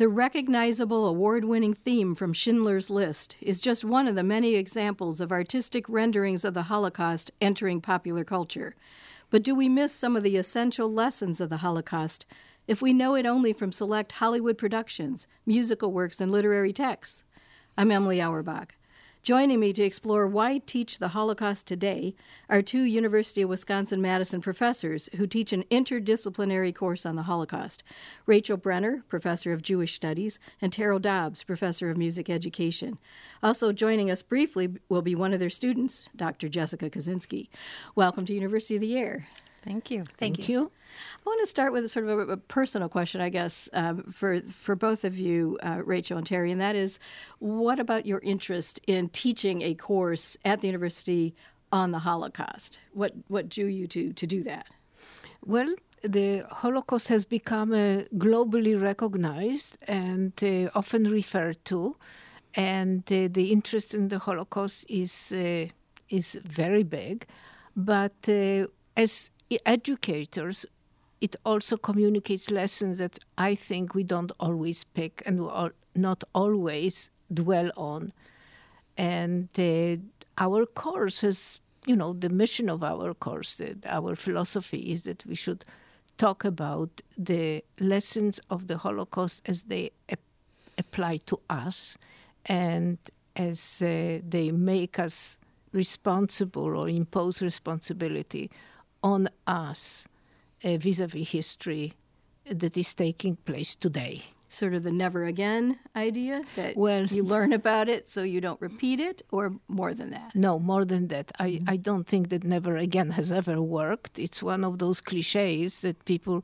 The recognizable award-winning theme from Schindler's List is just one of the many examples of artistic renderings of the Holocaust entering popular culture. But do we miss some of the essential lessons of the Holocaust if we know it only from select Hollywood productions, musical works, and literary texts? I'm Emily Auerbach. Joining me to explore why teach the Holocaust today are two University of Wisconsin-Madison professors who teach an interdisciplinary course on the Holocaust. Rachel Brenner, professor of Jewish Studies, and Terrell Dobbs, professor of music education. Also joining us briefly will be one of their students, Dr. Jessica Kosinski. Welcome to University of the Air. Thank you. Thank you. I want to start with sort of a personal question, I guess, for both of you, Rachel and Terry, and that is, what about your interest in teaching a course at the university on the Holocaust? What drew you to do that? Well, the Holocaust has become globally recognized and often referred to, and the interest in the Holocaust is very big. But as educators, it also communicates lessons that I think we don't always pick and not always dwell on. And our course is, the mission of our course, our philosophy is that we should talk about the lessons of the Holocaust as they apply to us and as they make us responsible or impose responsibility on us vis-a-vis history that is taking place today. Sort of the never again idea, that you learn about it so you don't repeat it, or more than that? No, more than that. I don't think that never again has ever worked. It's one of those cliches that people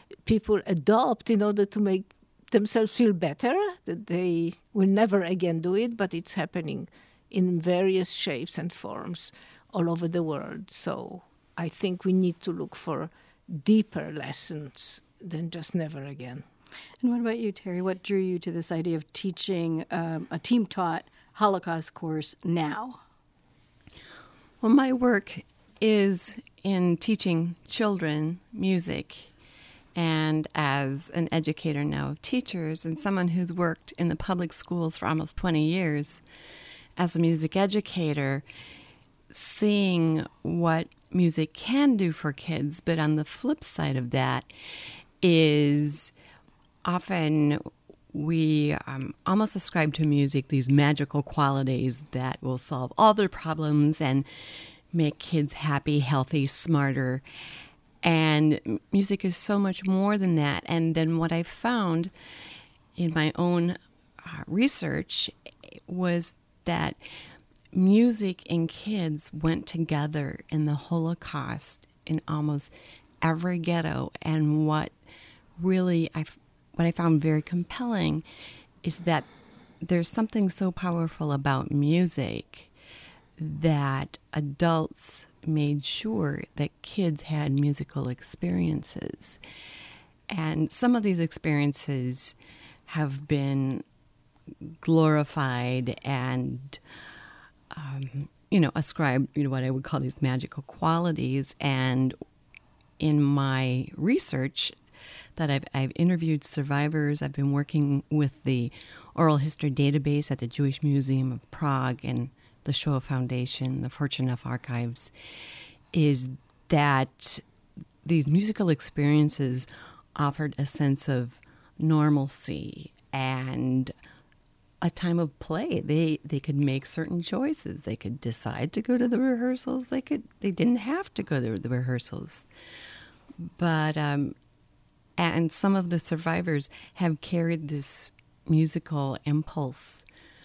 adopt in order to make themselves feel better, that they will never again do it, but it's happening in various shapes and forms all over the world. So I think we need to look for deeper lessons than just never again. And what about you, Terry? What drew you to this idea of teaching a team-taught Holocaust course now? Well, my work is in teaching children music. And as an educator now of teachers and someone who's worked in the public schools for almost 20 years, as a music educator, seeing what music can do for kids, but on the flip side of that is often we almost ascribe to music these magical qualities that will solve all their problems and make kids happy, healthy, smarter. And music is so much more than that. And then what I found in my own research was that music and kids went together in the Holocaust in almost every ghetto. And what I found very compelling is that there's something so powerful about music that adults made sure that kids had musical experiences. And some of these experiences have been glorified and ascribed, what I would call these magical qualities. And in my research that I've interviewed survivors, I've been working with the Oral History Database at the Jewish Museum of Prague and the Shoah Foundation, the Fortunoff Archives, is that these musical experiences offered a sense of normalcy and a time of play. They could make certain choices. They could decide to go to the rehearsals. They didn't have to go to the rehearsals. But and some of the survivors have carried this musical impulse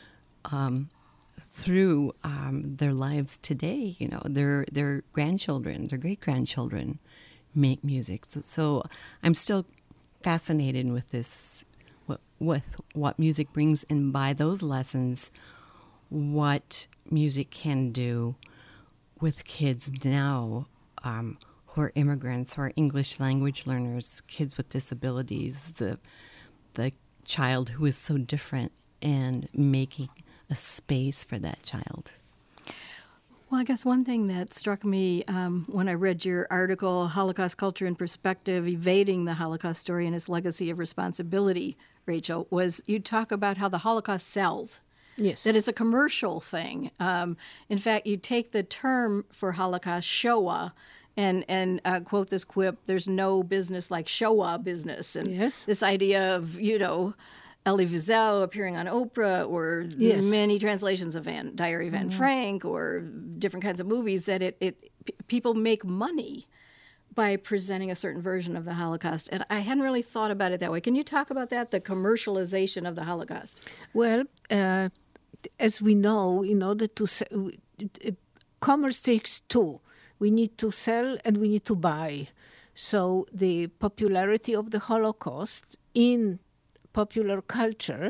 through their lives today. Their grandchildren, their great-grandchildren make music. So I'm still fascinated with this, with what music brings, and by those lessons, what music can do with kids now who are immigrants, who are English language learners, kids with disabilities, the child who is so different, and making a space for that child. Well, I guess one thing that struck me when I read your article, Holocaust Culture and Perspective, Evading the Holocaust Story and Its Legacy of Responsibility, Rachel, was you talk about how the Holocaust sells. Yes. That it's a commercial thing. In fact, you take the term for Holocaust, Shoah, and quote this quip, there's no business like Shoah business. And Yes. this idea of, Elie Wiesel appearing on Oprah, or Yes. many translations of Diary of Anne Frank, or different kinds of movies, that people make money by presenting a certain version of the Holocaust. And I hadn't really thought about it that way. Can you talk about that, the commercialization of the Holocaust? Well, as we know, in order to commerce takes two. We need to sell and we need to buy. So the popularity of the Holocaust in popular culture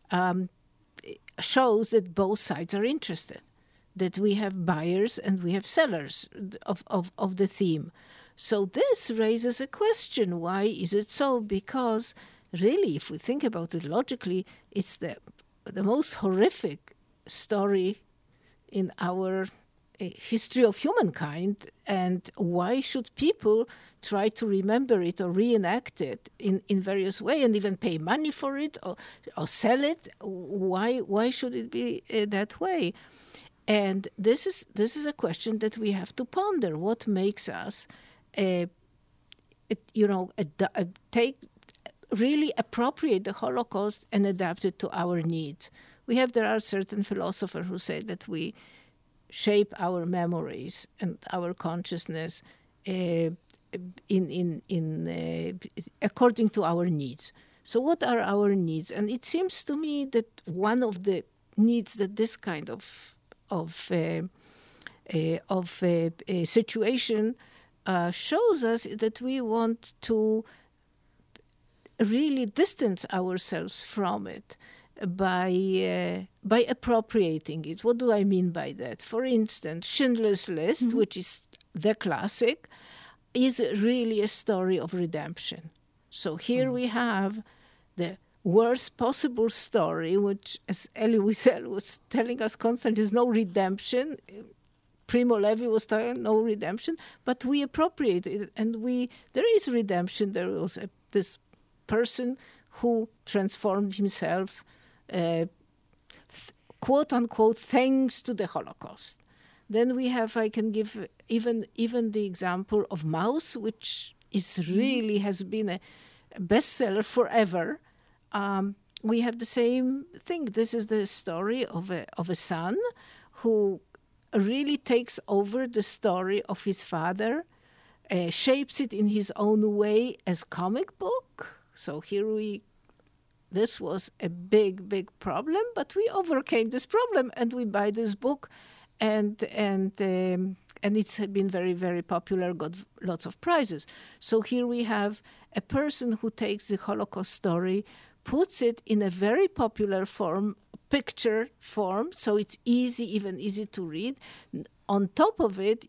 shows that both sides are interested, that we have buyers and we have sellers of the theme. So this raises a question. Why is it so? Because really, if we think about it logically, it's the most horrific story in our history of humankind. And why should people try to remember it or reenact it in various ways and even pay money for it or sell it? Why should it be that way? And this is a question that we have to ponder. What makes us really appropriate the Holocaust and adapt it to our needs? There are certain philosophers who say that we shape our memories and our consciousness according to our needs. So what are our needs? And it seems to me that one of the needs that this kind of situation shows us that we want to really distance ourselves from it by appropriating it. What do I mean by that? For instance, Schindler's List, which is the classic, is really a story of redemption. So here we have the worst possible story, which, as Elie Wiesel was telling us constantly, is no redemption. Primo Levi was telling no redemption, but we appropriate it, and there is redemption. There was this person who transformed himself, quote unquote, thanks to the Holocaust. Then we have, I can give even the example of Maus, which really has been a bestseller forever. We have the same thing. This is the story of a son who really takes over the story of his father, shapes it in his own way as comic book. So this was a big, big problem, but we overcame this problem and we buy this book, and it's been very, very popular, got lots of prizes. So here we have a person who takes the Holocaust story, puts it in a very popular form, picture form, so it's even easy to read. On top of it,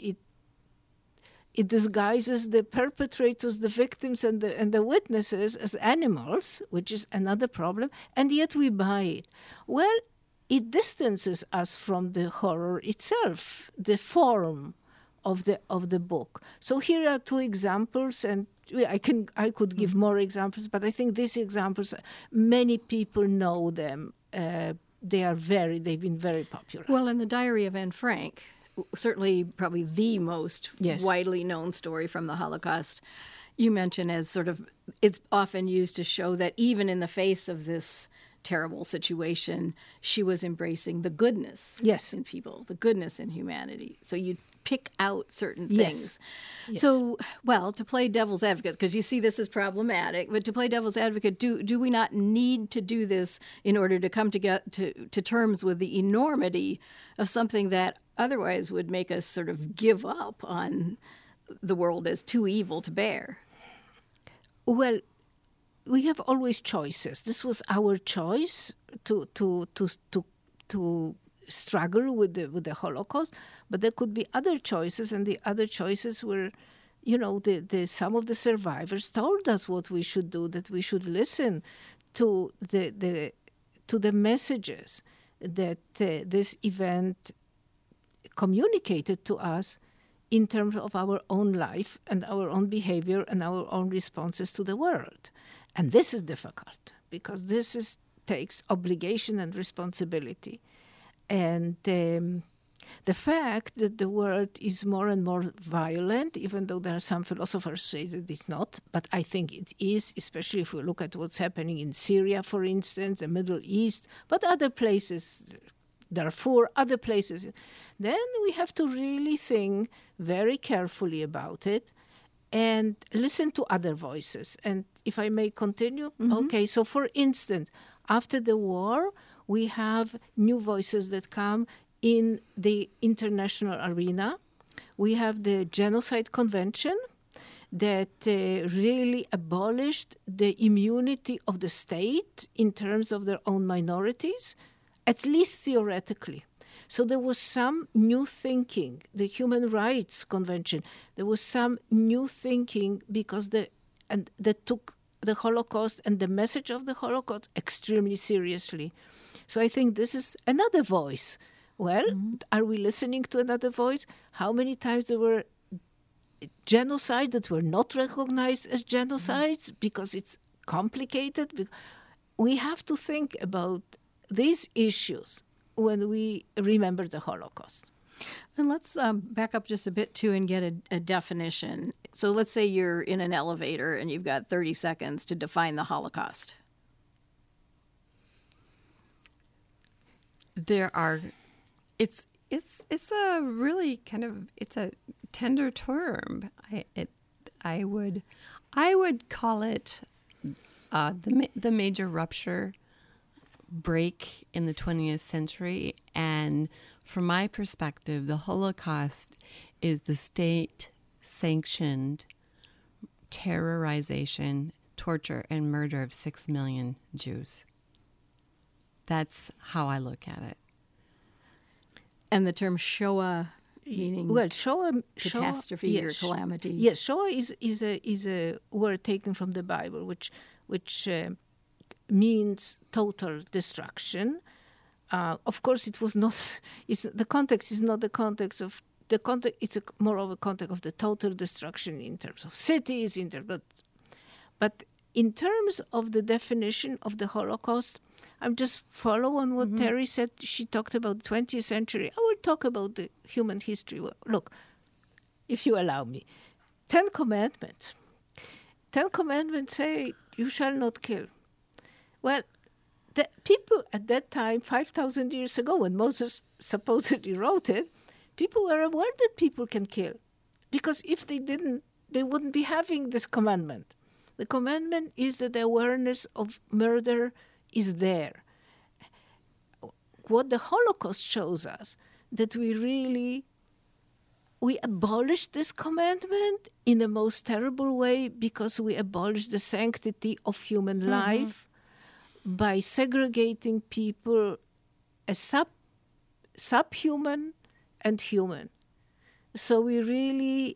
it disguises the perpetrators, the victims, and the witnesses as animals, which is another problem, and yet we buy it. Well, it distances us from the horror itself, the form of the book. So here are two examples, and I could give more examples, but I think these examples, many people know them. They've been very popular. Well, in the Diary of Anne Frank, certainly probably the most widely known story from the Holocaust, you mention as sort of, it's often used to show that even in the face of this terrible situation, she was embracing the goodness in people, the goodness in humanity. So you pick out certain things. Yes. So, well, to play devil's advocate, because you see this is problematic, but to play devil's advocate, do we not need to do this in order to come to terms with the enormity of something that otherwise would make us sort of give up on the world as too evil to bear? Well, we have always choices. This was our choice to struggle with the Holocaust, but there could be other choices, and the other choices were, some of the survivors told us what we should do, that we should listen to the messages that this event communicated to us in terms of our own life and our own behavior and our own responses to the world. And this is difficult because takes obligation and responsibility. And the fact that the world is more and more violent, even though there are some philosophers who say that it's not, but I think it is, especially if we look at what's happening in Syria, for instance, the Middle East, but other places, Darfur, other places, then we have to really think very carefully about it and listen to other voices. And if I may continue, okay, so for instance, after the war, we have new voices that come in the international arena. We have the Genocide Convention that really abolished the immunity of the state in terms of their own minorities, at least theoretically. So there was some new thinking. The Human Rights Convention, there was some new thinking because that took the Holocaust and the message of the Holocaust extremely seriously. So I think this is another voice. Well, are we listening to another voice? How many times there were genocides that were not recognized as genocides because it's complicated? We have to think about these issues when we remember the Holocaust. And let's back up just a bit, too, and get a definition. So let's say you're in an elevator and you've got 30 seconds to define the Holocaust. It's a really kind of, it's a tender term. I would call it the major rupture break in the 20th century. And from my perspective, the Holocaust is the state-sanctioned terrorization, torture, and murder of 6 million Jews. That's how I look at it. And the term Shoah, meaning Shoah, catastrophe or calamity. Yes, Shoah is a word taken from the Bible, which means total destruction. Of course, it was not. The context is not the context of the context. It's more of a context of the total destruction in terms of cities, but in terms of the definition of the Holocaust, I'm just follow on what Terry said. She talked about the 20th century. I will talk about the human history. Well, look, if you allow me, 10 Commandments. 10 Commandments say, you shall not kill. Well, the people at that time, 5,000 years ago, when Moses supposedly wrote it, people were aware that people can kill. Because if they didn't, they wouldn't be having this commandment. The commandment is that the awareness of murder is there. What the Holocaust shows us, that we abolished this commandment in the most terrible way because we abolished the sanctity of human life by segregating people as subhuman and human. So we really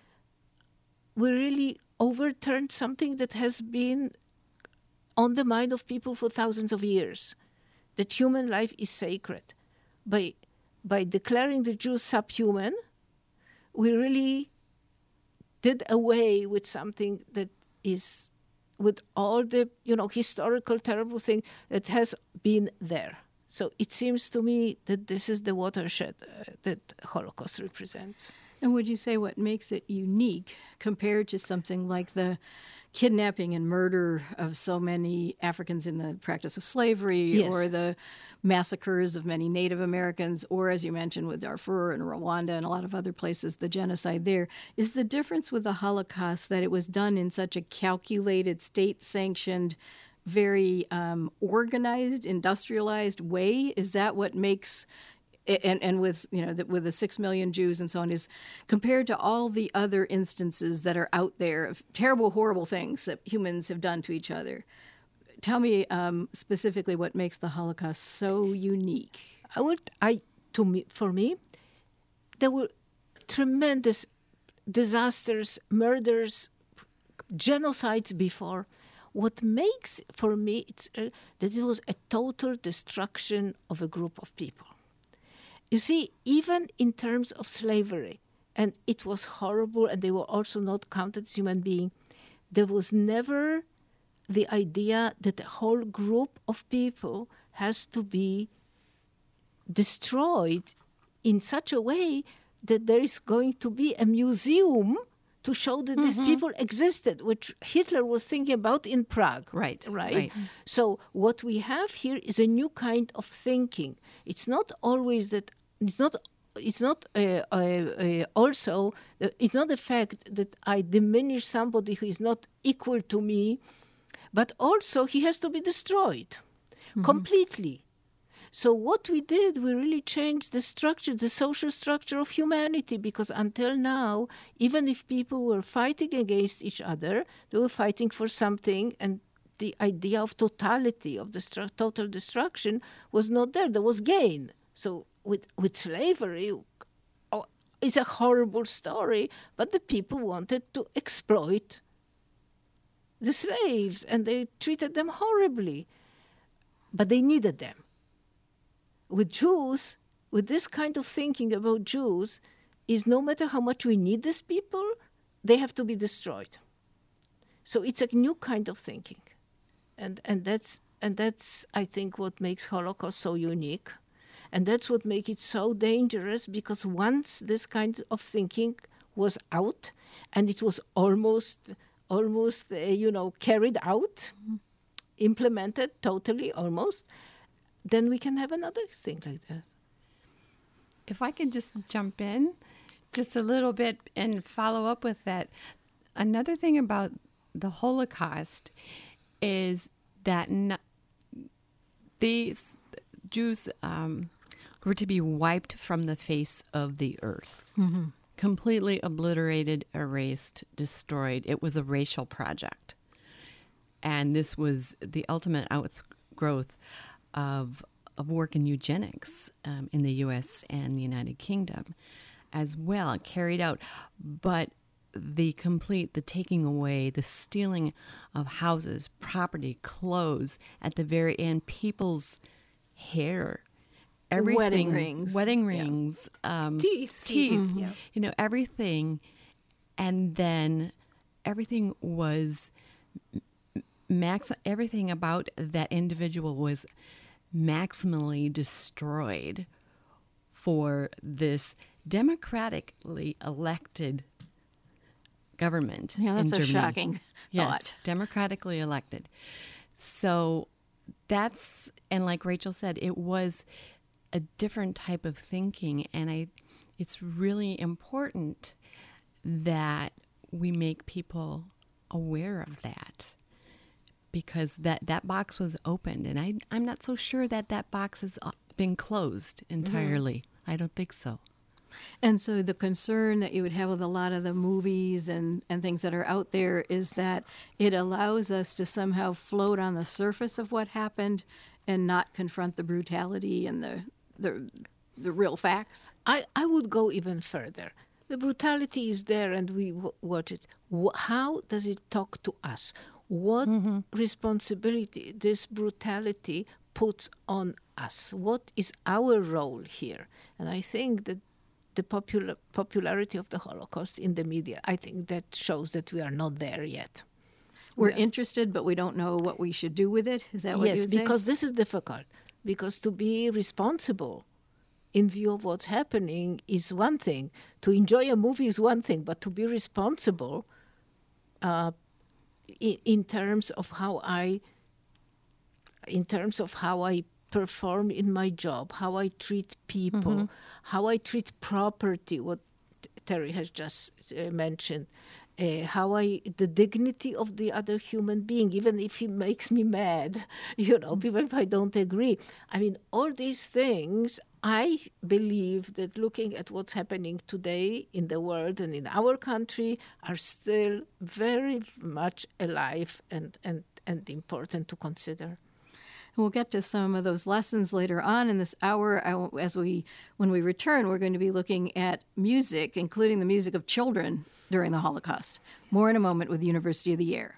overturned something that has been on the mind of people for thousands of years, that human life is sacred. By declaring the Jews subhuman, we really did away with something that is, with all the historical terrible thing that has been there. So it seems to me that this is the watershed that Holocaust represents. And would you say what makes it unique compared to something like the kidnapping and murder of so many Africans in the practice of slavery, or the massacres of many Native Americans, or as you mentioned with Darfur and Rwanda and a lot of other places, the genocide there, is the difference with the Holocaust that it was done in such a calculated, state-sanctioned, very organized, industrialized way? Is that what makes... And with with the 6 million Jews and so on, is compared to all the other instances that are out there of terrible, horrible things that humans have done to each other. Tell me specifically what makes the Holocaust so unique. For me, there were tremendous disasters, murders, genocides before. What makes for me that it was a total destruction of a group of people. You see, even in terms of slavery, and it was horrible, and they were also not counted as human beings, there was never the idea that a whole group of people has to be destroyed in such a way that there is going to be a museum to show that these people existed, which Hitler was thinking about in Prague. Right. So what we have here is a new kind of thinking. It's not always that. It's not also. It's not the fact that I diminish somebody who is not equal to me, but also he has to be destroyed completely. So what we did, we really changed the structure, the social structure of humanity, because until now, even if people were fighting against each other, they were fighting for something, and the idea of totality, of the total destruction was not there. There was gain. So with slavery, it's a horrible story, but the people wanted to exploit the slaves, and they treated them horribly. But they needed them. With Jews, with this kind of thinking about Jews, is no matter how much we need these people, they have to be destroyed. So it's a new kind of thinking. And that's I think what makes Holocaust so unique. And that's what makes it so dangerous, because once this kind of thinking was out, and it was almost carried out, implemented totally almost, then we can have another thing like that. If I could just jump in just a little bit and follow up with that. Another thing about the Holocaust is that these Jews were to be wiped from the face of the earth. Completely obliterated, erased, destroyed. It was a racial project. And this was the ultimate outgrowth of work in eugenics in the U.S. and the United Kingdom as well, carried out. But the taking away, the stealing of houses, property, clothes, at the very end, people's hair, everything, wedding rings, teeth, everything. And then everything was everything about that individual was maximally destroyed for this democratically elected government. Yeah, that's in a Germany. shocking thought. Yes, democratically elected. So and like Rachel said, it was a different type of thinking, and it's really important that we make people aware of that, because that box was opened, and I'm not so sure that box has been closed entirely. I don't think so. And so the concern that you would have with a lot of the movies and things that are out there is that it allows us to somehow float on the surface of what happened and not confront the brutality and the real facts. I would go even further. The brutality is there, and we watch it. How does it talk to us? What responsibility this brutality puts on us? What is our role here? And I think that the popularity of the Holocaust in the media, I think that shows that we are not there yet. We're interested, but we don't know what we should do with it? Is that what you would say? Yes, because this is difficult. Because to be responsible in view of what's happening is one thing. To enjoy a movie is one thing, but to be responsible in terms of how I perform in my job, how I treat people, how I treat property, what Terry has just mentioned, the dignity of the other human being, even if he makes me mad, even if I don't agree. I mean, all these things, I believe that looking at what's happening today in the world and in our country are still very much alive and important to consider. We'll get to some of those lessons later on in this hour. When we return, we're going to be looking at music, including the music of children during the Holocaust. More in a moment with University of the Air.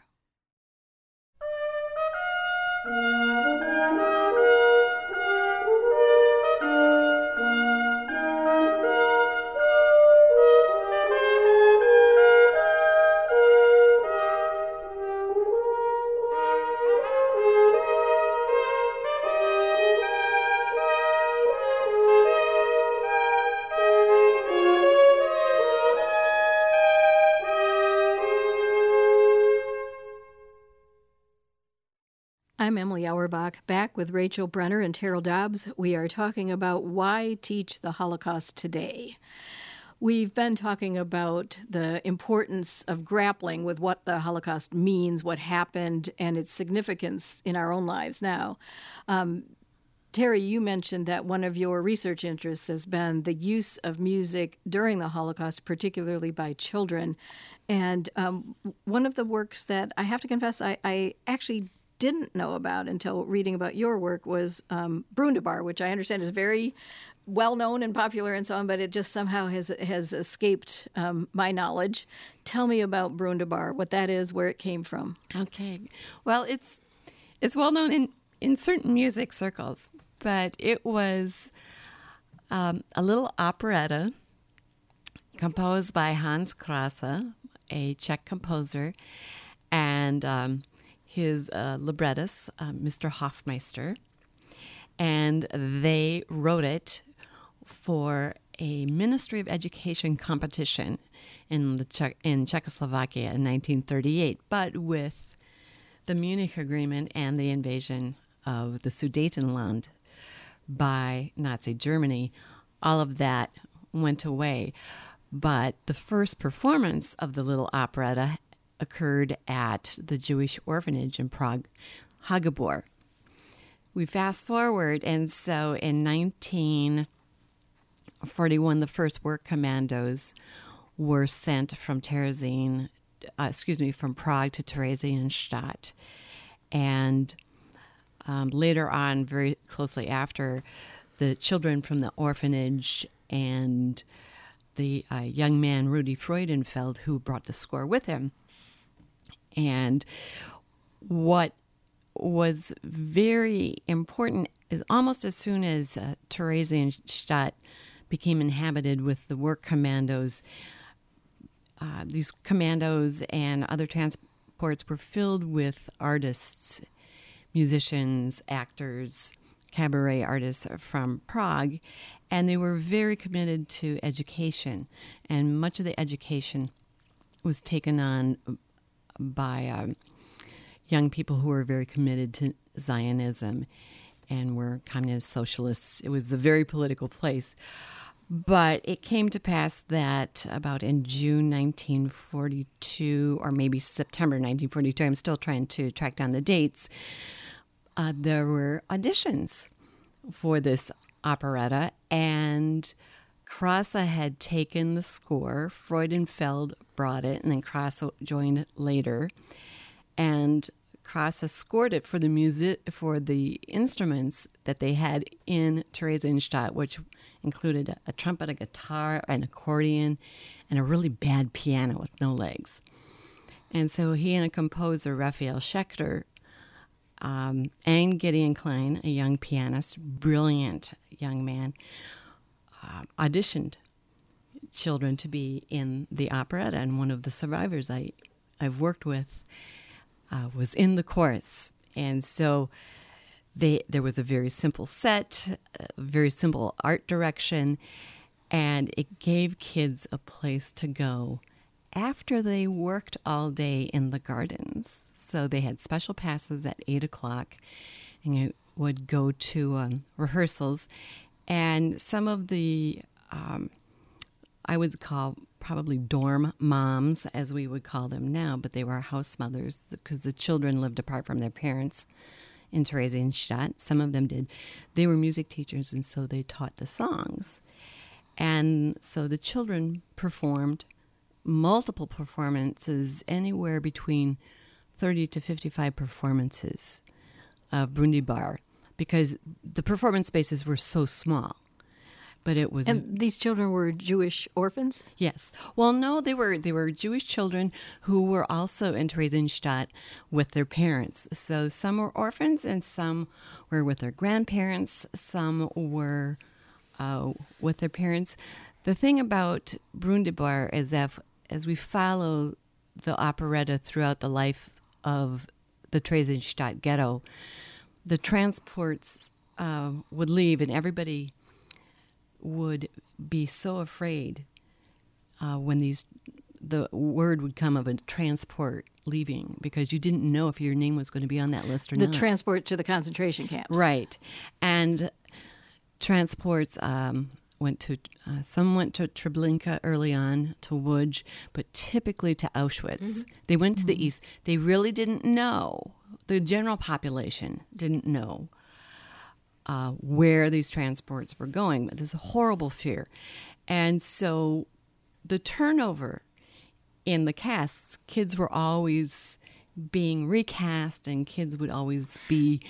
I'm Emily Auerbach, back with Rachel Brenner and Terrell Dobbs. We are talking about why teach the Holocaust today. We've been talking about the importance of grappling with what the Holocaust means, what happened, and its significance in our own lives now. Terry, you mentioned that one of your research interests has been the use of music during the Holocaust, particularly by children. And one of the works that I have to confess I actually didn't know about until reading about your work was Brundibar, which I understand is very well known and popular and so on, but it just somehow has escaped my knowledge. Tell me about Brundibar, what that is, where it came from. Okay. Well, it's well known in certain music circles, but it was a little operetta composed by Hans Krasse, a Czech composer, and his librettist, Mr. Hofmeister, and they wrote it for a Ministry of Education competition in Czechoslovakia in 1938, but with the Munich Agreement and the invasion of the Sudetenland by Nazi Germany, all of that went away. But the first performance of the little operetta occurred at the Jewish orphanage in Prague, Hagebor. We fast forward, and so in 1941, the first work commandos were sent from Prague to Theresienstadt. And later on, very closely after, the children from the orphanage and the young man, Rudi Freudenfeld, who brought the score with him. And what was very important is almost as soon as Theresienstadt became inhabited with the work commandos, these commandos and other transports were filled with artists, musicians, actors, cabaret artists from Prague, and they were very committed to education. And much of the education was taken on by young people who were very committed to Zionism and were communist socialists. It was a very political place. But it came to pass that about in June 1942, or maybe September 1942, I'm still trying to track down the dates, there were auditions for this operetta, and Krasse had taken the score. Freudenfeld brought it, and then Krasse joined later. And Krasse scored it for the music, for the instruments that they had in Theresienstadt, which included a trumpet, a guitar, an accordion, and a really bad piano with no legs. And so he and a composer, Raphael Schechter, and Gideon Klein, a young pianist, brilliant young man, auditioned children to be in the operetta. And one of the survivors I've worked with was in the chorus. And so there was a very simple set, very simple art direction, and it gave kids a place to go after they worked all day in the gardens. So they had special passes at 8 o'clock, and I would go to rehearsals. And some of the, I would call probably dorm moms, as we would call them now, but they were house mothers because the children lived apart from their parents in Theresienstadt. Some of them did. They were music teachers, and so they taught the songs. And so the children performed multiple performances, anywhere between 30 to 55 performances of Brundibar, because the performance spaces were so small. But it was, and these children were Jewish orphans? Yes. Well, no, they were Jewish children who were also in Theresienstadt with their parents. So some were orphans, and some were with their grandparents. Some were with their parents. The thing about Brundibar is that as we follow the operetta throughout the life of the Theresienstadt ghetto, the transports would leave, and everybody would be so afraid when the word would come of a transport leaving because you didn't know if your name was going to be on that list or The not. transport to the concentration camps. Right. And transports went to, some went to Treblinka early on, to Łódź, but typically to Auschwitz. They went to the east. They really didn't know, the general population didn't know where these transports were going. But there's a horrible fear. And so the turnover in the casts, kids were always being recast, and kids would always be,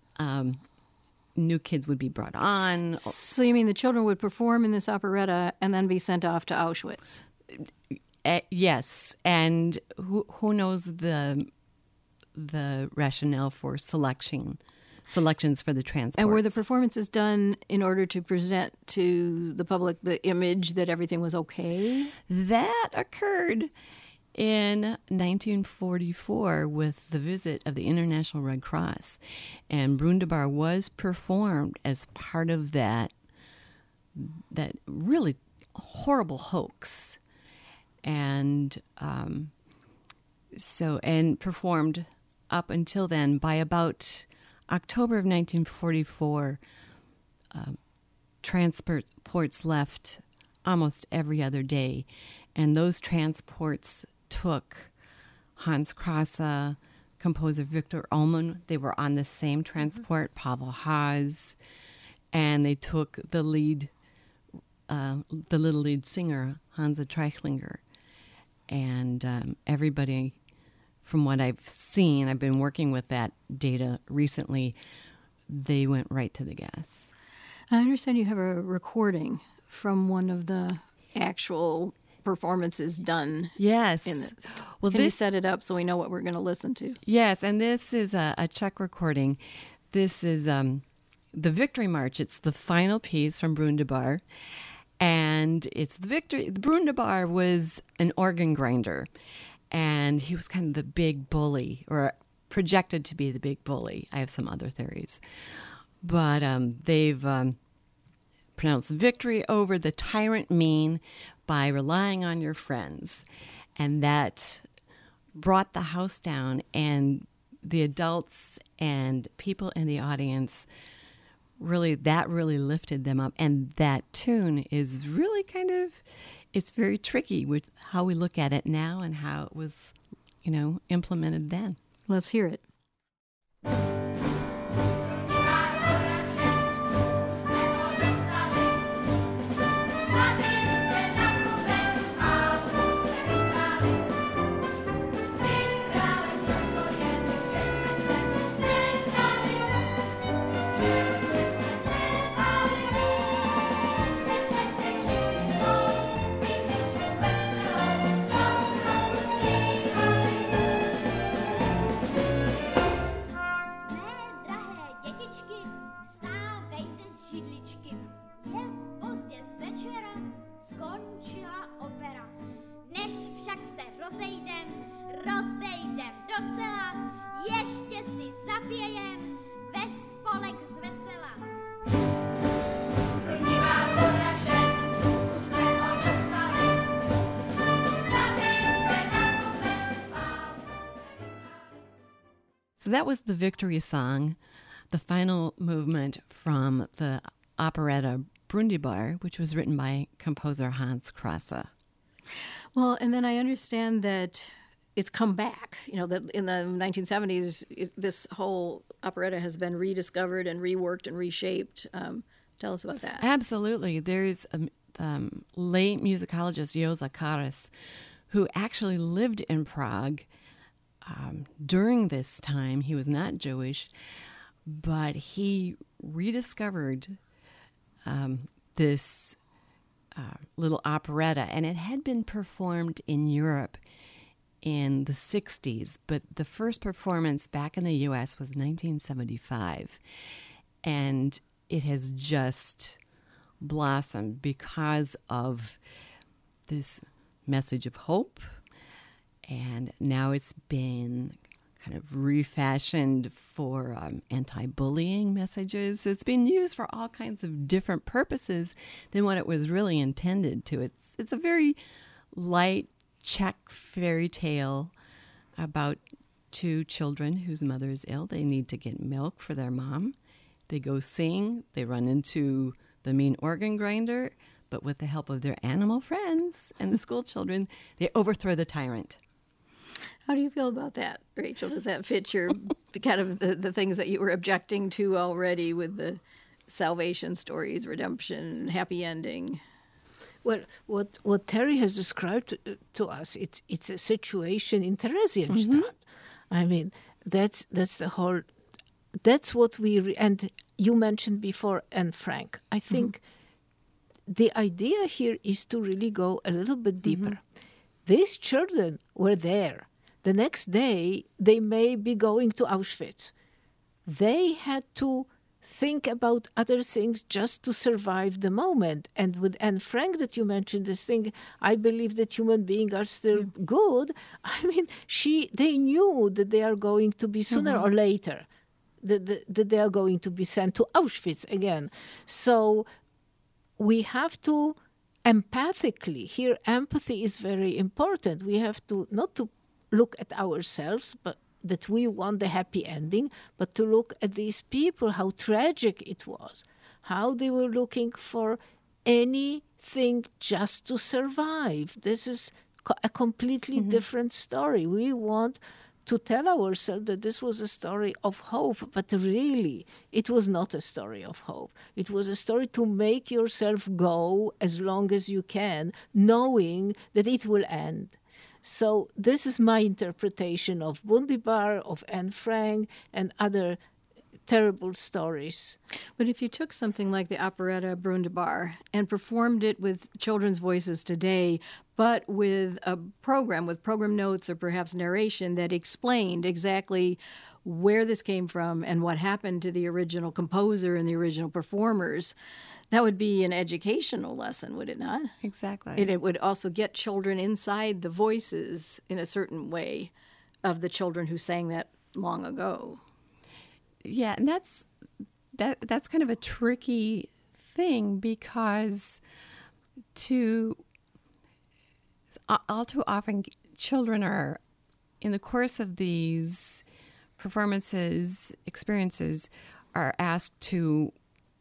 new kids would be brought on. So you mean the children would perform in this operetta and then be sent off to Auschwitz? Yes, and who knows the rationale for selections for the transports. And were the performances done in order to present to the public the image that everything was okay? That occurred in 1944 with the visit of the International Red Cross, and Brundibar was performed as part of that really horrible hoax, and performed up until then. By about October of 1944, transports left almost every other day, and those transports took Hans Krasse, composer Victor Ullmann. They were on the same transport, Pavel Haas, and they took the little lead singer, Hansa Treichlinger. And everybody, from what I've seen, I've been working with that data recently, they went right to the gas. I understand you have a recording from one of the actual performances done. Yes. Can you set it up so we know what we're going to listen to? Yes, and this is a Czech recording. This is the Victory March. It's the final piece from Brundibar, and it's the victory. Brundibar was an organ grinder, and he was kind of the big bully, or projected to be the big bully. I have some other theories. But they've pronounced victory over the tyrant mean by relying on your friends. And that brought the house down, and the adults and people in the audience really lifted them up. And that tune is really it's very tricky with how we look at it now and how it was, implemented then. Let's hear it. rozejdem docela, ještě si zapějem ve spolek zvesela. Brnivá poraže, už jsme ho dostali, zaběžte na moment, So that was the victory song, the final movement from the operetta Brundibar, which was written by composer Hans Krasse. Well, and then I understand that it's come back. You know, that in the 1970s, this whole operetta has been rediscovered and reworked and reshaped. Tell us about that. Absolutely. There's a late musicologist, József Karas, who actually lived in Prague during this time. He was not Jewish, but he rediscovered this little operetta, and it had been performed in Europe in the 60s, but the first performance back in the U.S. was 1975, and it has just blossomed because of this message of hope, and now it's been kind of refashioned for anti-bullying messages. It's been used for all kinds of different purposes than what it was really intended to. It's a very light Czech fairy tale about two children whose mother is ill. They need to get milk for their mom. They go sing. They run into the mean organ grinder, but with the help of their animal friends and the school children, they overthrow the tyrant. How do you feel about that, Rachel? Does that fit your kind of the things that you were objecting to already with the salvation stories, redemption, happy ending? Well, what Terry has described to us, it's a situation in Theresienstadt. I mean, that's the whole. That's what we and you mentioned before, Anne Frank. I think the idea here is to really go a little bit deeper. These children were there. The next day, they may be going to Auschwitz. They had to think about other things just to survive the moment. And with Anne Frank that you mentioned, this thing, I believe that human beings are still good. I mean, they knew that they are going to be sooner or later, that they are going to be sent to Auschwitz again. So we have to empathically, here empathy is very important. We have to not to look at ourselves, but that we want the happy ending, but to look at these people, how tragic it was, how they were looking for anything just to survive. This is a completely different story. We want to tell ourselves that this was a story of hope, but really, it was not a story of hope. It was a story to make yourself go as long as you can, knowing that it will end. So this is my interpretation of Bundibar, of Anne Frank, and other terrible stories. But if you took something like the operetta Brundibar and performed it with children's voices today, but with a program, with program notes or perhaps narration that explained exactly where this came from and what happened to the original composer and the original performers, that would be an educational lesson, would it not? Exactly. It would also get children inside the voices in a certain way of the children who sang that long ago. Yeah, and that's kind of a tricky thing because all too often children are, in the course of these performances, experiences, are asked to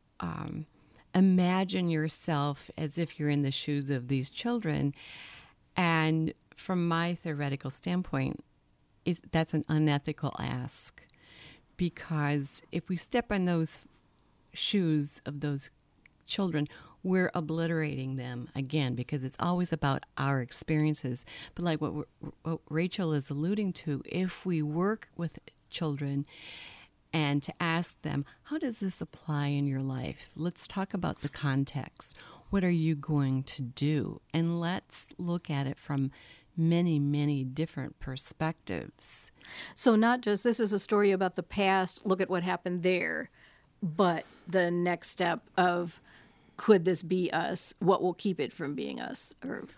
imagine yourself as if you're in the shoes of these children. And from my theoretical standpoint, that's an unethical ask. Because if we step on those shoes of those children, we're obliterating them again, because it's always about our experiences. But like what Rachel is alluding to, if we work with children and to ask them, how does this apply in your life? Let's talk about the context. What are you going to do? And let's look at it from many, many different perspectives. So not just this is a story about the past, look at what happened there, but the next step of could this be us? What will keep it from being us?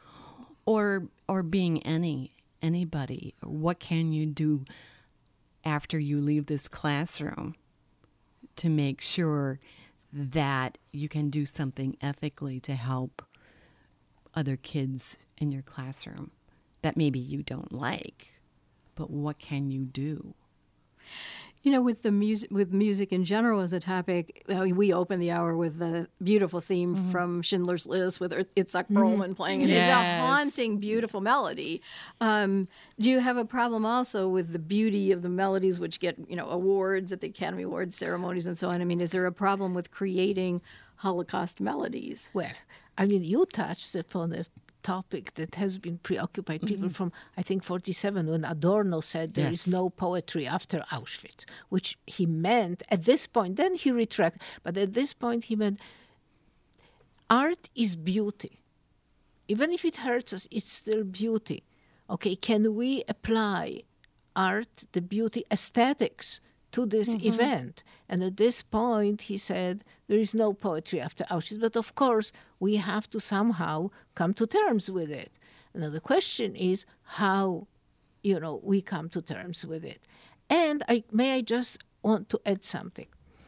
Or being anybody. What can you do after you leave this classroom to make sure that you can do something ethically to help other kids in your classroom that maybe you don't like, but what can you do? You know, with music in general as a topic, we open the hour with the beautiful theme from Schindler's List with Itzhak Perlman playing. And It's a haunting, beautiful melody. Do you have a problem also with the beauty of the melodies which get, awards at the Academy Awards ceremonies and so on? I mean, is there a problem with creating Holocaust melodies? Well, I mean, you touched upon a topic that has been preoccupied people from, I think, 1947, when Adorno said there is no poetry after Auschwitz, which he meant at this point, then he retracted, but at this point he meant art is beauty. Even if it hurts us, it's still beauty. Okay, can we apply art, the beauty, aesthetics to this event? And at this point, he said, there is no poetry after Auschwitz. But of course, we have to somehow come to terms with it. Now, the question is how, we come to terms with it. And I just want to add something.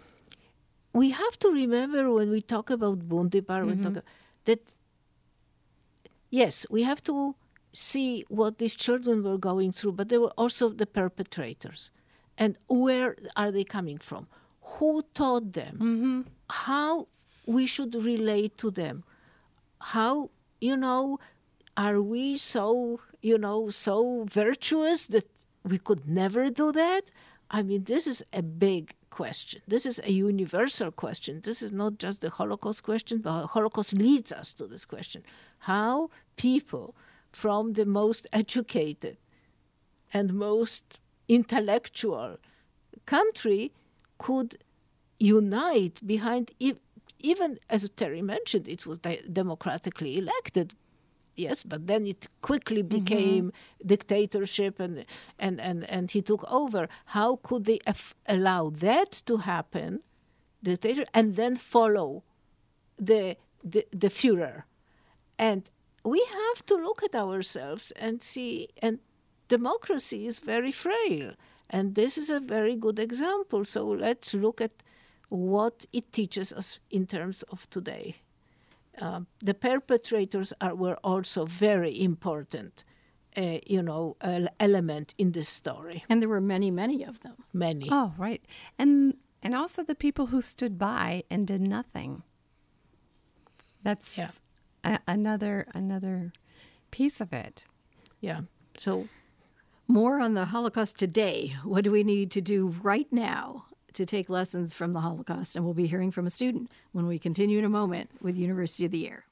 We have to remember when we talk about Bundibar, that, yes, we have to see what these children were going through, but they were also the perpetrators. And where are they coming from? Who taught them? How we should relate to them? How, are we so virtuous that we could never do that? I mean, this is a big question. This is a universal question. This is not just the Holocaust question, but the Holocaust leads us to this question. How people from the most educated and most intellectual country could unite behind, even as Terry mentioned, it was democratically elected. Yes, but then it quickly became dictatorship, and he took over. How could they allow that to happen, dictatorship, and then follow the Führer? And we have to look at ourselves and see, and democracy is very frail. And this is a very good example. So let's look at what it teaches us in terms of today. The perpetrators were also very important, element in this story. And there were many, many of them. Many. Oh, right. And also the people who stood by and did nothing. That's another piece of it. Yeah. So more on the Holocaust today. What do we need to do right now to take lessons from the Holocaust? And we'll be hearing from a student when we continue in a moment with University of the Air.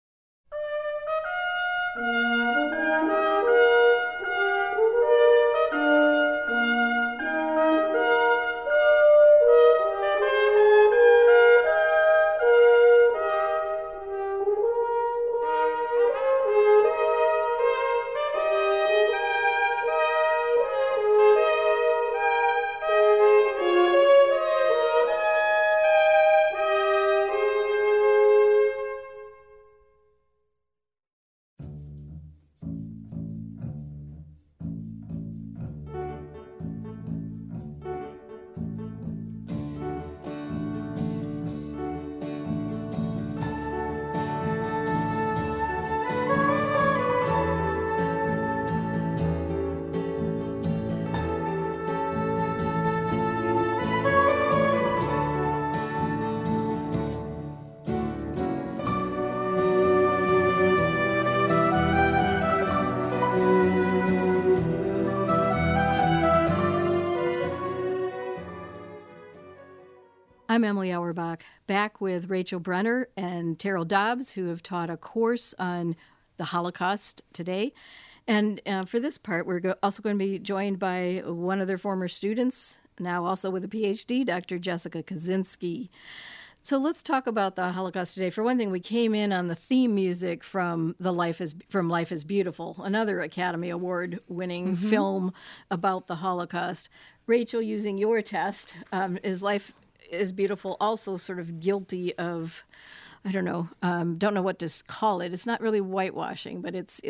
I'm Emily Auerbach, back with Rachel Brenner and Terrell Dobbs, who have taught a course on the Holocaust today. And for this part, we're also going to be joined by one of their former students, now also with a PhD, Dr. Jessica Kosinski. So let's talk about the Holocaust today. For one thing, we came in on the theme music from Life is Beautiful, another Academy Award-winning film about the Holocaust. Rachel, using your test, is Life is Beautiful also sort of guilty of, I don't know what to call it. It's not really whitewashing, but it's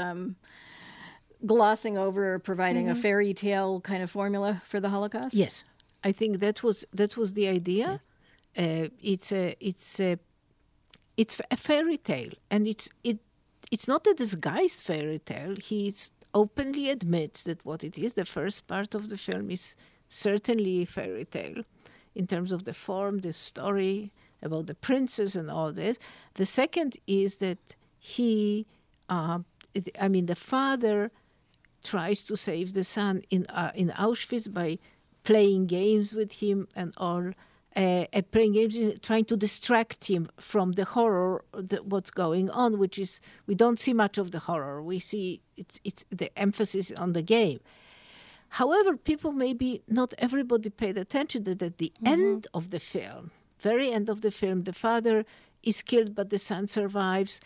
glossing over, providing a fairy tale kind of formula for the Holocaust? Yes, I think that was the idea. It's a fairy tale, and it's not a disguised fairy tale. He openly admits that what it is. The first part of the film is certainly a fairy tale in terms of the form, the story about the princess and all this. The second is that the father tries to save the son in Auschwitz by playing games with him and all. Playing games, trying to distract him from the horror, what's going on, which is, we don't see much of the horror. We see it's the emphasis on the game. However, maybe not everybody paid attention that at the end of the film, very end of the film, the father is killed, but the son survives,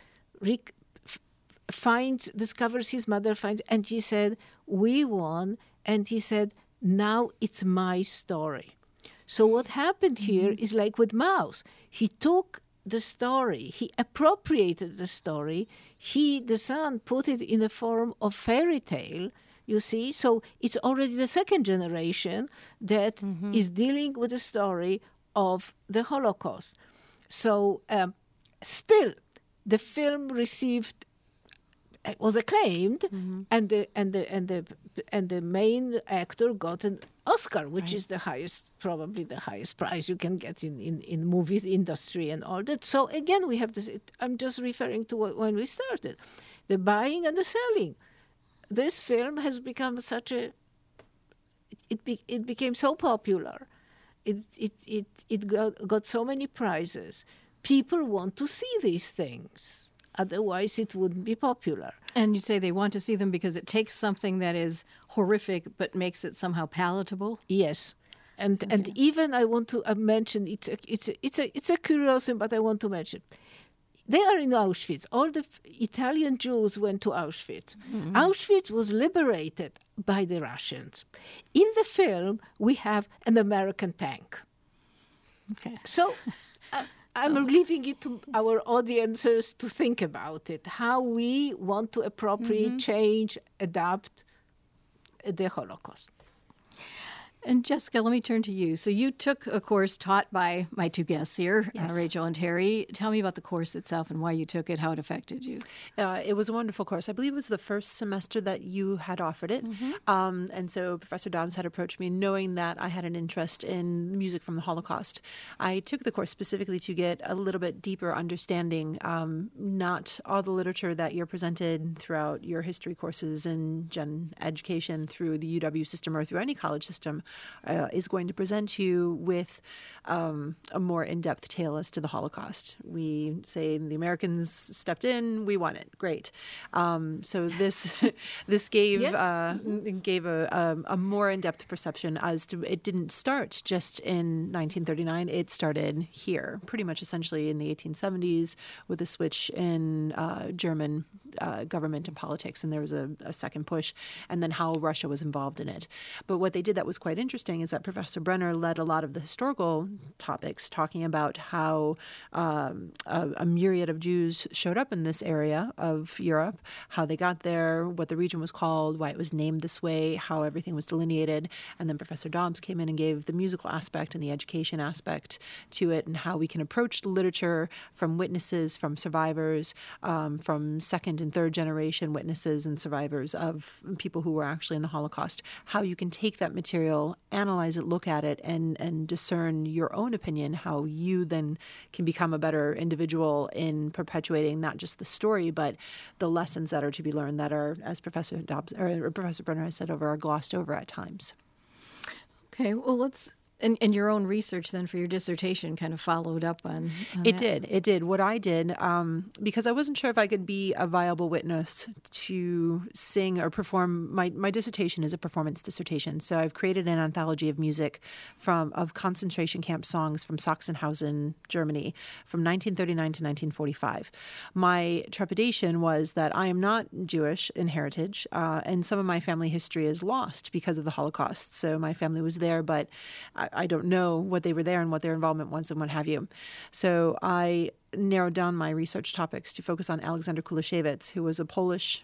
discovers his mother, and he said, "We won," and he said, "Now it's my story." So what happened here is like with Maus. He took the story, he appropriated the story, the son put it in the form of fairy tale, you see. So it's already the second generation that is dealing with the story of the Holocaust. So still, the film received was acclaimed, and the main actor got an Oscar, which is probably the highest prize you can get in movie industry and all that. So again, we have this. I'm just referring to when we started, the buying and the selling. This film has become such a. It became so popular. It got so many prizes. People want to see these things. Otherwise, it wouldn't be popular. And you say they want to see them because it takes something that is horrific but makes it somehow palatable? Yes. And even I want to mention, it's a curiosity, but I want to mention. They are in Auschwitz. All the Italian Jews went to Auschwitz. Mm-hmm. Auschwitz was liberated by the Russians. In the film, we have an American tank. Okay. So I'm leaving it to our audiences to think about it, how we want to appropriate, change, adapt the Holocaust. And Jessica, let me turn to you. So you took a course taught by my two guests here, Yes. Rachel and Terry. Tell me about the course itself and why you took it, how it affected you. It was a wonderful course. I believe it was the first semester that you had offered it. And so Professor Dobbs had approached me knowing that I had an interest in music from the Holocaust. I took the course specifically to get a little bit deeper understanding. Not all the literature that you're presented throughout your history courses in gen education through the UW system or through any college system is going to present you with a more in-depth tale as to the Holocaust. We say the Americans stepped in, we won it, great. So this gave gave a more in-depth perception as to it didn't start just in 1939. It started here, pretty much essentially in the 1870s with a switch in German government and politics, and there was a second push, and then how Russia was involved in it. But what they did that was quite interesting is that Professor Brenner led a lot of the historical topics, talking about how a myriad of Jews showed up in this area of Europe, how they got there, what the region was called, why it was named this way, how everything was delineated. And then Professor Dobbs came in and gave the musical aspect and the education aspect to it, and how we can approach the literature from witnesses, from survivors, from second and third generation witnesses and survivors of people who were actually in the Holocaust, how you can take that material, analyze it, look at it, and discern your own opinion, how you then can become a better individual in perpetuating not just the story, but the lessons that are to be learned that are, as Professor Dobbs or Professor Brenner has said, are glossed over at times. Okay, well, let's... And your own research then for your dissertation kind of followed up on It that. did. What I did, because I wasn't sure if I could be a viable witness to sing or perform. My dissertation is a performance dissertation. So I've created an anthology of music of concentration camp songs from Sachsenhausen, Germany, from 1939 to 1945. My trepidation was that I am not Jewish in heritage, and some of my family history is lost because of the Holocaust. So my family was there, but I don't know what they were there and what their involvement was and what have you. So I narrowed down my research topics to focus on Alexander Kuleshevitz, who was a Polish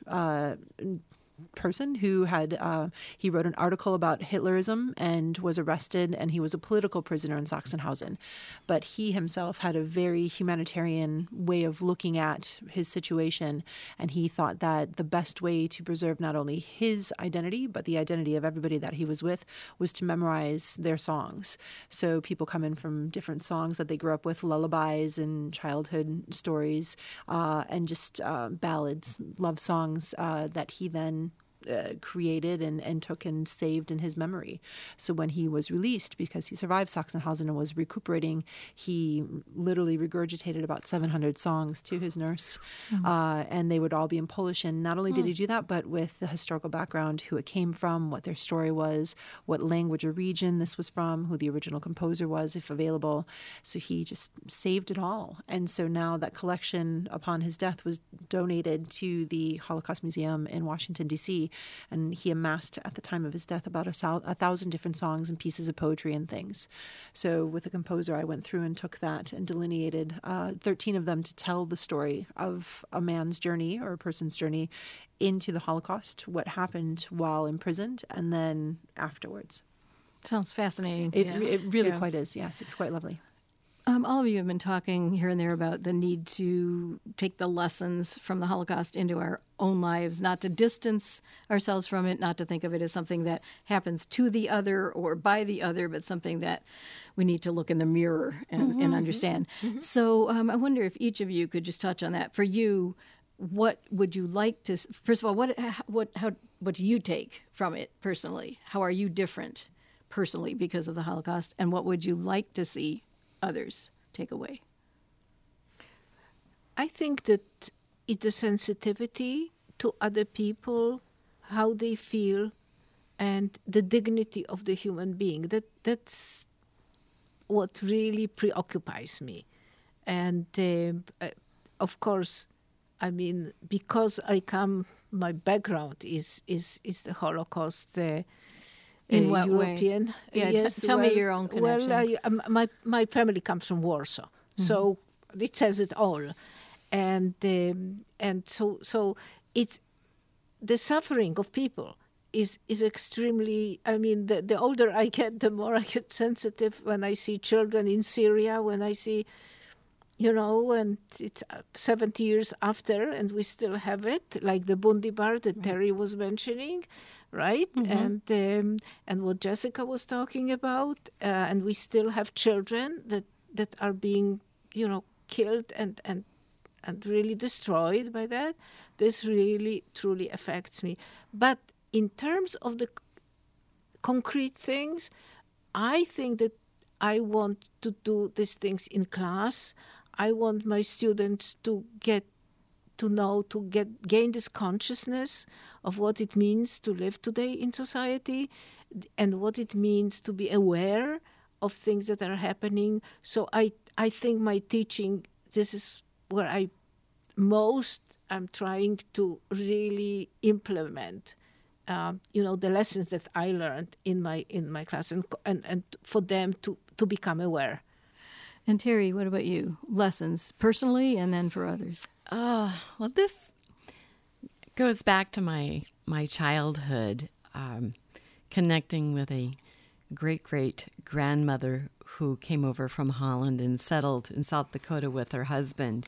person who had he wrote an article about Hitlerism and was arrested, and he was a political prisoner in Sachsenhausen. But he himself had a very humanitarian way of looking at his situation, and he thought that the best way to preserve not only his identity but the identity of everybody that he was with was to memorize their songs. So people come in from different songs that they grew up with, lullabies and childhood stories, and just ballads, love songs that he then created and took and saved in his memory. So when he was released, because he survived Sachsenhausen and was recuperating, he literally regurgitated about 700 songs to his nurse, and they would all be in Polish. And not only did he do that, but with the historical background, who it came from, what their story was, what language or region this was from, who the original composer was, if available. So he just saved it all. And so now that collection, upon his death, was donated to the Holocaust Museum in Washington, D.C., and he amassed at the time of his death about 1,000 different songs and pieces of poetry and things. So with the composer, I went through and took that and delineated 13 of them to tell the story of a man's journey or a person's journey into the Holocaust, what happened while imprisoned, and then afterwards. Sounds fascinating. It really quite is. Yes, it's quite lovely. All of you have been talking here and there about the need to take the lessons from the Holocaust into our own lives, not to distance ourselves from it, not to think of it as something that happens to the other or by the other, but something that we need to look in the mirror and understand. So I wonder if each of you could just touch on that. For you, what would you like to, first of all, what do you take from it personally? How are you different personally because of the Holocaust? And what would you like to see others take away? I think that it's a sensitivity to other people, how they feel, and the dignity of the human being. That's what really preoccupies me. And of course, I mean, because my background is the Holocaust. In what European. way? Yeah, Yes, tell me your own connection. Well, my family comes from Warsaw, so it says it all, and so it's the suffering of people is extremely. I mean, the older I get, the more I get sensitive when I see children in Syria, when I see, and it's 70 years after, and we still have it, like the Bundi Bar that Terry was mentioning. Right, and what Jessica was talking about, and we still have children that are being, killed and really destroyed by that. This really truly affects me. But in terms of the concrete things, I think that I want to do these things in class. I want my students to get to know, gain this consciousness of what it means to live today in society and what it means to be aware of things that are happening. So I think my teaching, this is where I'm trying to really implement, the lessons that I learned in my class and for them to become aware. And Terry, what about you? Lessons personally and then for others? Well, this goes back to my childhood, connecting with a great-great-grandmother who came over from Holland and settled in South Dakota with her husband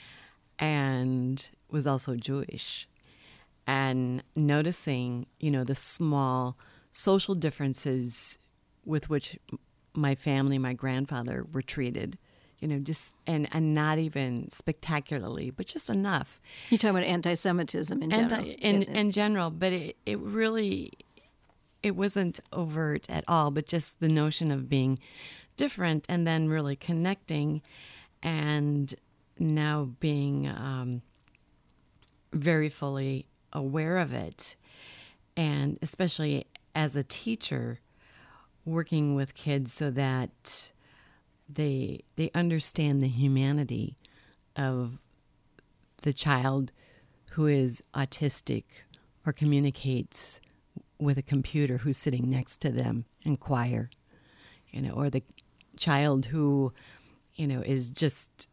and was also Jewish. And noticing, the small social differences with which my family, my grandfather were treated, just and not even spectacularly, but just enough. You're talking about anti-Semitism in general. In general, but it really, it wasn't overt at all, but just the notion of being different and then really connecting and now being very fully aware of it. And especially as a teacher, working with kids so that they understand the humanity of the child who is autistic or communicates with a computer who's sitting next to them in choir, or the child who, is just,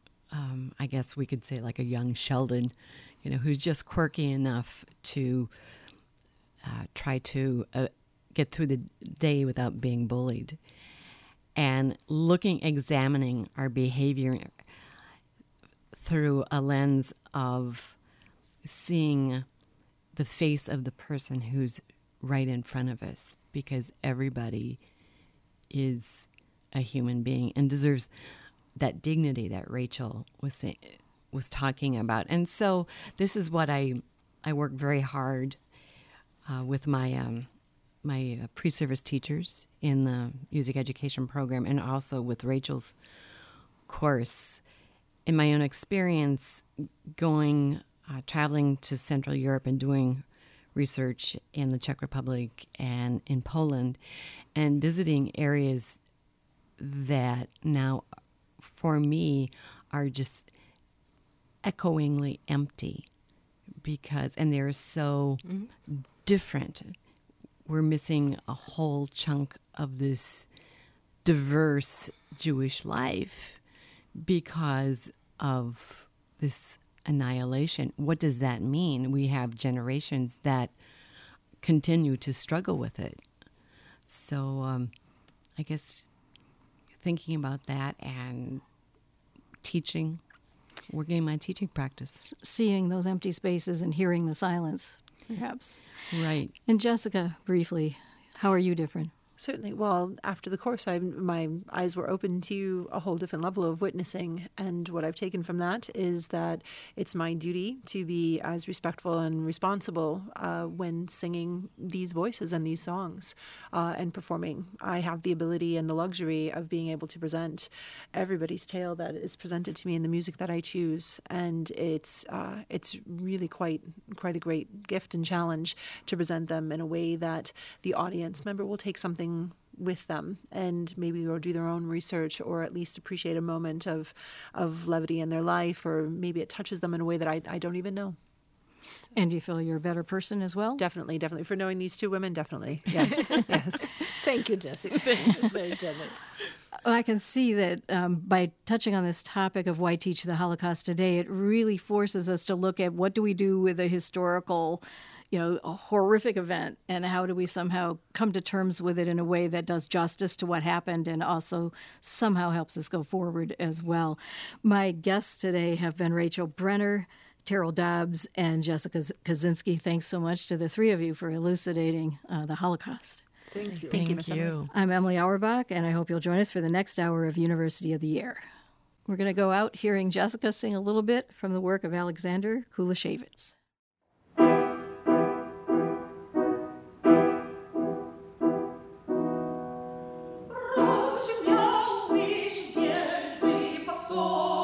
I guess we could say like a young Sheldon, who's just quirky enough to try to get through the day without being bullied. And examining our behavior through a lens of seeing the face of the person who's right in front of us, because everybody is a human being and deserves that dignity that Rachel was talking about. And so this is what I work very hard with my pre-service teachers in the music education program, and also with Rachel's course. In my own experience, traveling to Central Europe and doing research in the Czech Republic and in Poland, and visiting areas that now, for me, are just echoingly empty and they're so different. We're missing a whole chunk of this diverse Jewish life because of this annihilation. What does that mean? We have generations that continue to struggle with it. So I guess thinking about that and teaching, working my teaching practice. Seeing those empty spaces and hearing the silence, perhaps. Right. And Jessica, briefly, how are you different? Certainly. Well, after the course, my eyes were open to a whole different level of witnessing. And what I've taken from that is that it's my duty to be as respectful and responsible when singing these voices and these songs and performing. I have the ability and the luxury of being able to present everybody's tale that is presented to me in the music that I choose. And it's really quite a great gift and challenge to present them in a way that the audience member will take something with them and maybe go do their own research or at least appreciate a moment of levity in their life, or maybe it touches them in a way that I don't even know. And do you feel you're a better person as well? Definitely. For knowing these two women, definitely. Yes, yes. Thank you, Jessica. This is very generous. Well, I can see that by touching on this topic of why teach the Holocaust today, it really forces us to look at what do we do with a historical, a horrific event, and how do we somehow come to terms with it in a way that does justice to what happened and also somehow helps us go forward as well. My guests today have been Rachel Brenner, Terrell Dobbs, and Jessica Kaczynski. Thanks so much to the three of you for elucidating the Holocaust. Thank you. Thank you, Ms. Emily. you. I'm Emily Auerbach, and I hope you'll join us for the next hour of University of the Air. We're going to go out hearing Jessica sing a little bit from the work of Alexander Kuleshevitz. Rozumiałbyś wierzby pod